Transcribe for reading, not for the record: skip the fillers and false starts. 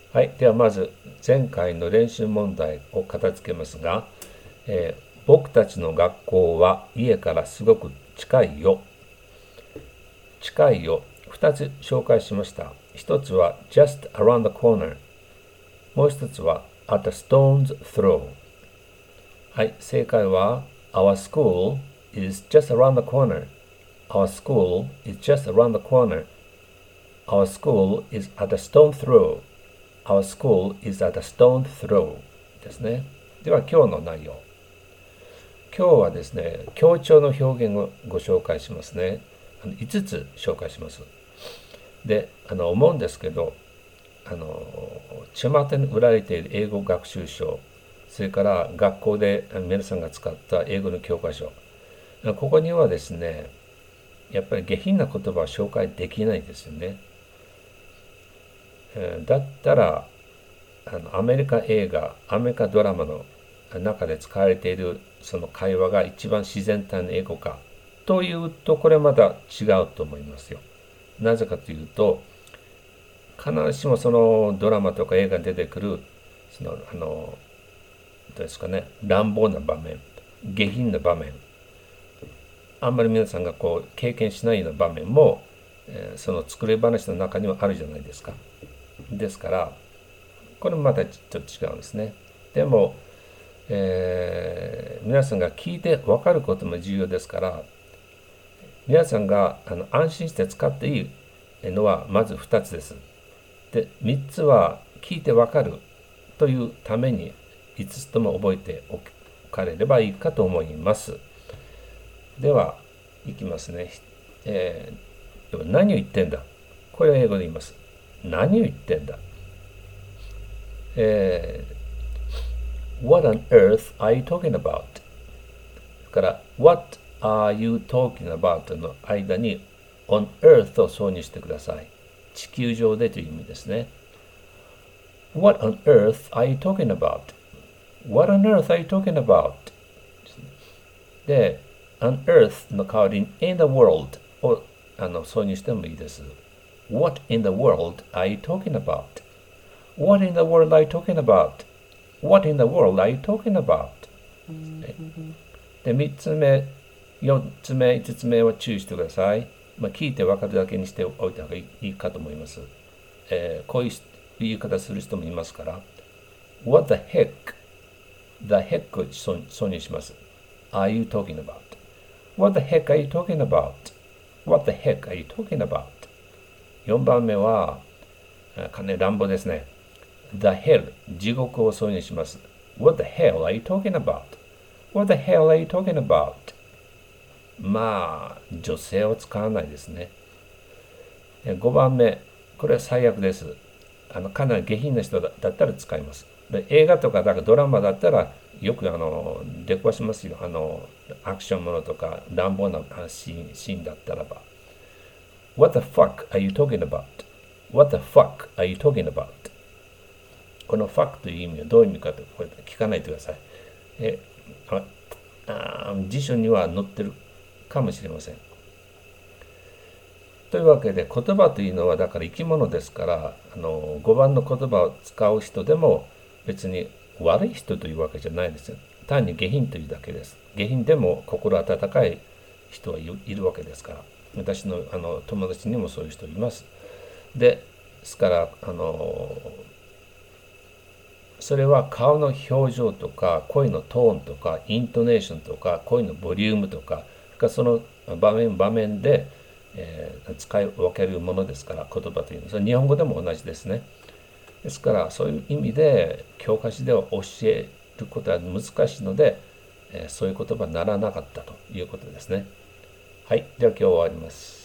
はい。ではまず前回の練習問題を片付けますが、僕たちの学校は家からすごく近いよ。近いよ。2つ紹介しました。1つは just around the corner。もう1つは at a stone's throw。はい。正解は Our school is just around the corner. Our school is just around the corner. Our school is at a stone throw. Our school is at a stone throw ですね。では今日の内容。今日はですね、強調の表現をご紹介しますね。5つ紹介します。で、思うんですけど、巷に売られている英語学習書、それから学校で皆さんが使った英語の教科書、ここにはですね、やっぱり下品な言葉を紹介できないですよね。だったらアメリカ映画、アメリカドラマの中で使われているその会話が一番自然体の英語かというと、これまた違うと思いますよ。なぜかというと、必ずしもそのドラマとか映画に出てくるどうですかね、乱暴な場面、下品な場面、あんまり皆さんが経験しないような場面も、その作り話の中にはあるじゃないですか。ですからこれもまたちょっと違うんですね。でも、皆さんが聞いて分かることも重要ですから、皆さんが安心して使っていいのはまず2つです。で、3つは聞いて分かるというために5つとも覚えておかれればいいかと思います。では、いきますね。何を言ってんだ。これを英語で言います。何を言ってんだ。What on earth are you talking about? から What are you talking about? の間に on earth を挿入してください。地球上でという意味ですね。What on earth are you talking about? What on earth are you talking about? で、on earth の代わりに in the world を挿入してもいいです。What in the world are you talking about? What in the world are you talking about? What in the world are you talking about? で、3つ目、4つ目、5つ目は注意してください。聞いて分かるだけにしておいた方がいいかと思います。こういう言い方する人もいますから、What the heck? The heck を挿入します。Are you talking about? What the heck are you talking about? What the heck are you talking about? 4番目は、かなり乱暴ですね。The hell 地獄を挿入します。What the hell are you talking about? What the hell are you talking about? まあ、女性は使わないですね。5番目、これは最悪です。かなり下品な人だったら使います。で、映画とかドラマだったらよく出くわしますよ。アクションものとか乱暴なシーンだったらば。What the fuck are you talking about? What the fuck are you talking about? この fuck という意味はどういう意味かとこれ聞かないでください。辞書には載ってるかもしれません。というわけで、言葉というのはだから生き物ですから、5番の言葉を使う人でも別に悪い人というわけじゃないですよ。単に下品というだけです。下品でも心温かい人はいるわけですから。私の友達にもそういう人います。ですからそれは顔の表情とか声のトーンとかイントネーションとか声のボリュームとかその場面で、使い分けるものですから、言葉というのはそれ日本語でも同じですね。ですからそういう意味で教科書では教えることは難しいので、そういう言葉にならなかったということですね。はい、では今日は終わります。